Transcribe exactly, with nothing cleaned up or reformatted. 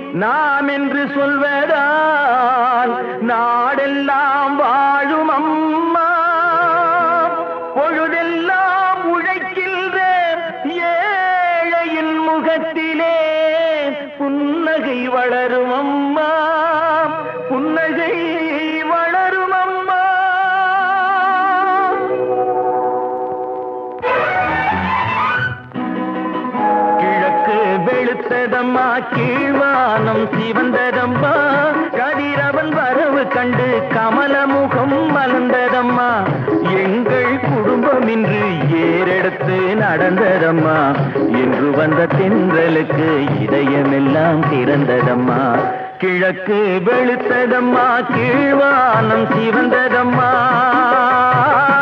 நாம் என்று சொல்வதால் நாடெல்லாம் வாழும் அம்மா. பொழுதெல்லாம் உழைக்கின்ற ஏழையின் முகத்திலே புன்னகை வளரும் அம்மா, புன்னகை வளரும் அம்மா. கிழக்கு வெளுத்ததம்மா, கீழ்வானம் சிவந்ததம்மா, கதிரவன் வரவு கண்டு கமலமுகம் மலர்ந்ததம்மா. எங்கள் குடும்பம் இன்று ஏறெடுத்து நடந்ததம்மா, என்று வந்த தென்றலுக்கு இதயமெல்லாம் திறந்ததம்மா. கிழக்கு வெளுத்ததம்மா, கீழ்வானம் சிவந்ததம்மா.